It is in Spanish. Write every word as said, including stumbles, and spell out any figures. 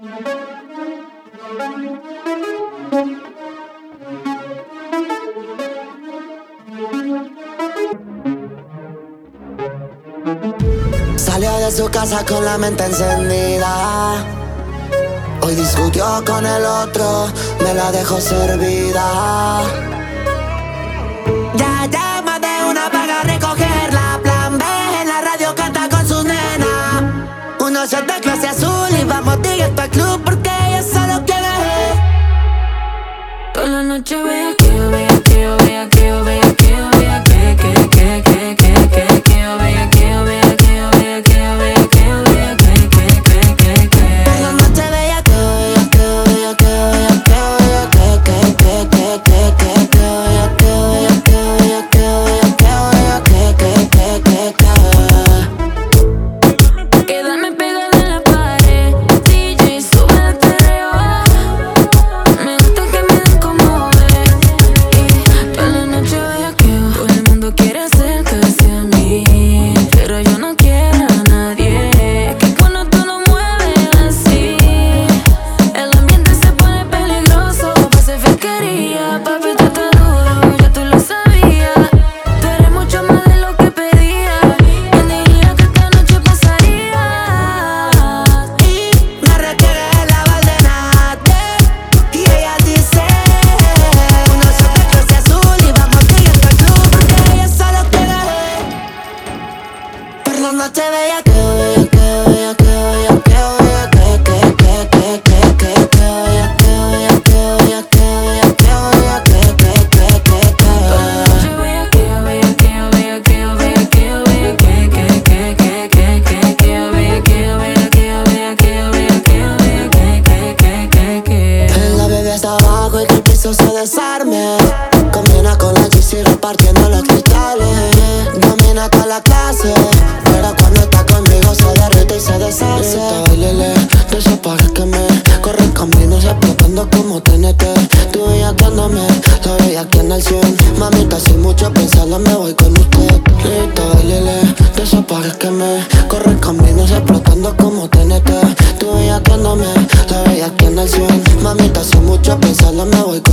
Salió de su casa con la mente encendida. Hoy discutió con el otro, me la dejó servida. Ya llama de una vaga a recogerla. Plan B en la radio canta con su nena. Uno shot de clase azul y vamos directo al club porque ella solo quiere. Toda la noche vea que yo vea que yo vea que yo vea que yo vea que que que que que que que yo vea que yo vea que yo vea que yo vea que yo vea que que que que que. Toda la noche veía que yo veía que yo veía que yo veía que yo veía que que que que que que que yo veía que yo veía que yo veía que yo veía que yo veía que que que que que. Quedarme pegada en la pared, D J sube el perreo. Me gusta que me den como es. Y toda la noche vea que yo. Todo el mundo quiere acercarse a mí, pero yo no quiero a nadie. Que cuando tú lo mueves así, el ambiente se pone peligroso. Pase fiscalía, papi, tú estás duro, ya tú lo sabías. Tú eres mucho más de lo que pedía. ¿Quién diría que esta noche pasaría? Y me requiere la valdenate. Y ella dice: uno shot de clase azul y vamos directo al club porque ella solo quiere. Por la noche veía que yo veía que yo veía que yo veía que yo veía que que que que que que que yo veía que yo veía que yo veía que yo veía que yo veía que que que que que. Yo veía que yo veía que yo veía que yo veía que yo veía que que que que que que que yo veía que yo veía que yo veía que yo veía que yo veía que que que que que. La bebé está abajo y que el piso se desarme. Combina con la G C repartiendo los cristales. Domina toda la clase, pero cuando está conmigo se derrite y se deshace. Bailele, de esos pares que me corren caminos explotando como T N T. Tú bellaqueándome, la veía aquí en el cien. Mamita, sin mucho pensarlo me voy con usted. Listo, bailele, de esos pares que me corren caminos explotando como T N T. Tú bellaqueándome, la veía aquí en el cien. Mamita, sin mucho pensarlo me voy con